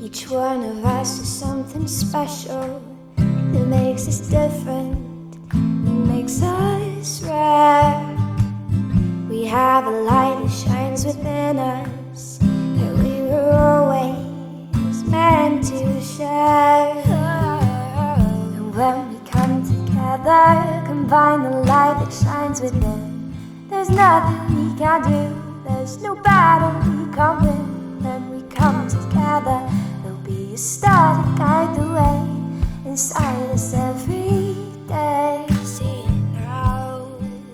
Each one of us is something special that makes us different, that makes us rare. We have a light that shines within us that we were always meant to share. And when we come together, combine the light that shines within, there's nothing we can't do, there's no battle we can't win. When we come together, there'll be a star to guide the way inside us every day. See now,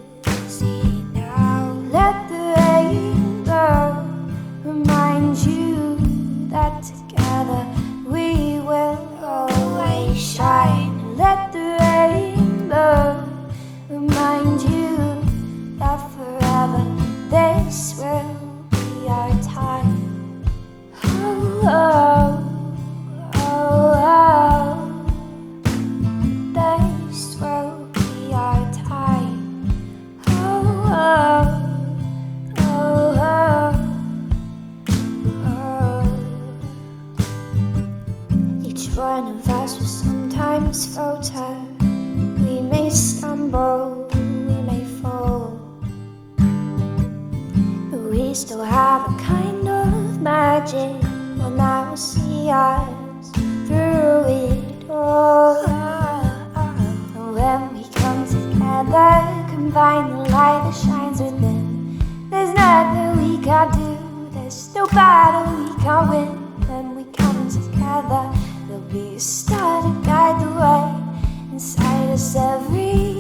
let the rainbow remind you that together we will always shine. Let the rainbow remind you that forever this will be our time. Oh, this will be our time. Each one of us will sometimes falter. We may stumble, we may fall, but we still have a kind of magic, and I will see us through it all. And when we come together, combine the light that shines within, there's nothing we can't do, there's no battle we can't win. When we come together, there'll be a star to guide the way inside us every